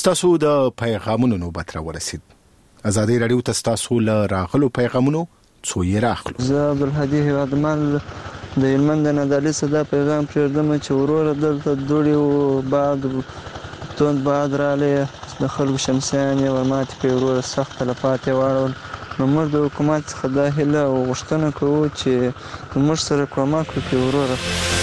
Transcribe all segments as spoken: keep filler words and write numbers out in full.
ستاسو د پیغامونو نوبت را ورسید. ازادي رادیو ته ستاسو له راغلو پیغامونو څو یې راخلو. زه عبدالهادي هیوادمل د هلمند د نادعلي صدا پیغام پرېږدم چې وروره دلته دوړې و باد توند باد راغلی د خلکو شمسیانې ورماتې کړې وروره سخت تلفات یې واړول. نو موږ د حکومت څخه دا هیله او غوښتنه کوو چې موږ سره کومک وکړي وروره.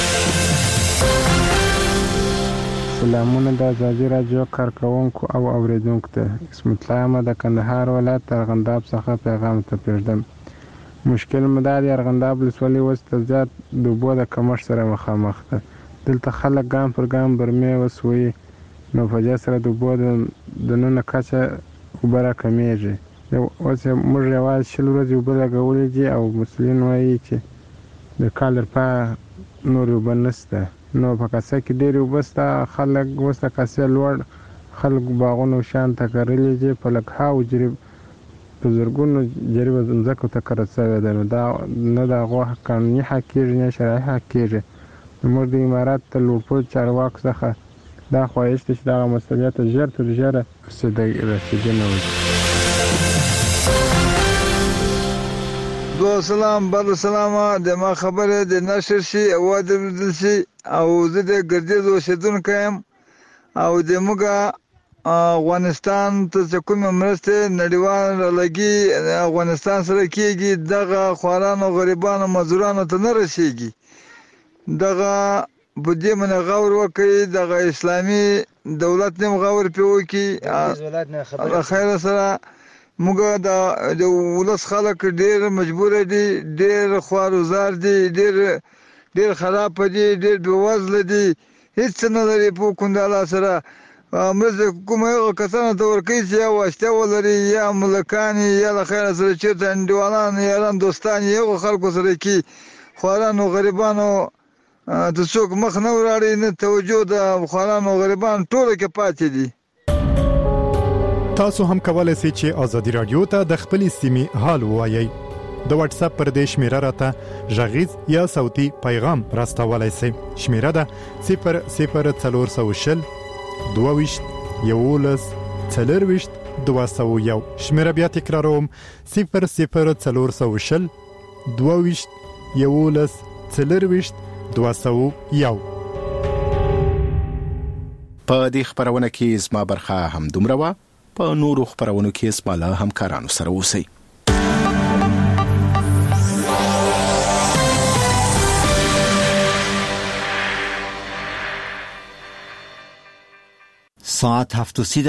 سلامونه د ازادي راډیو کارکوونکو او اوریدونکو ته. اسمت الله احمد د کندهار ولایت ارغنداب څخه پیغام ته پرېږدم. مشکل مو دا دی ارغنداب ولسوالي اوس د زیات د اوبو د کمښت سره مخامخ ده. دلته خلک ګام پر ګام برمې وسوي، نو په دې سره د اوبو د دننه کچه اوبه راکمیږي. اوس موږ یوازې شل ورځې اوبه لګولې دي او مسؤلین وایي چې د کال درپا نورې اوبه نشته. نو په کاسه کې ډېرې اوبه شته، خلک اوس د کاسې لوړ خلک باغونه شان ته کرلي دي، په لږ هاو جریب په زرګونو جریبه ځمکو ته کرل شوې ده. نو دا نه د هغو قانوني حق کېږي نه شرعي حق کېږي. نو موږ د امارات د لوړپوړو چارواکو څخه دا خواهش ده چې دغه مسؤلیت ته ژر تر ژره رسېدنه وکړي. دو سلام بر سلام د ما خبره د نشر شي او د بدل شي او زه د ګردیز اوسیدونکی یم او د موږ افغانستان ته کوم مرسته نړیوال لګي افغانستان سره کیږي دغه خوارانو غریبانو مزدورانو ته نه رسیږي. دغه په دې من غور وکړي، دغه اسلامي دولت نیم غور پیوکي خیر سره موږ د ولس خلک ډېر مجبور دي، ډېر خوارزار دي، ډېر ډېر خراب دي، ډېر بېوزله دي، هېڅ نه لري په کونداله سره. مرسته کومه هغه کسانو ته ورکوي چې یا واسطه ولري یا ملکان یا له خیره سره چېرته انډیوالان یاران دوستان یې هغو خلکو سره کي. خوارانو غریبانو ته څوک مخ نه وراړي، نه توجه د خوارانو غریبانو ټوله کې پاتې دي. تاسو هم کولای شئ چې ازادي رادیو ته د خپلې سیمې حال ووایئ. د واتس اپ پر دې شمیره راته غږیز یا صوتي پیغام راستولای شئ. شمیره ده صفر صفر څلور سوه شل دوه ویشت یولس څلور ویشت دوه سوه یو. شمیره بیا تکراروم صفر صفر څلور سوه شل دوه ویشت یولس څلور ویشت دوه سوه یو. په دې خبرونه کې زما برخه هم دومره وه. په نورو خبرونو کې زما له همکارانو سره اوسئ. ساعت هفت و سی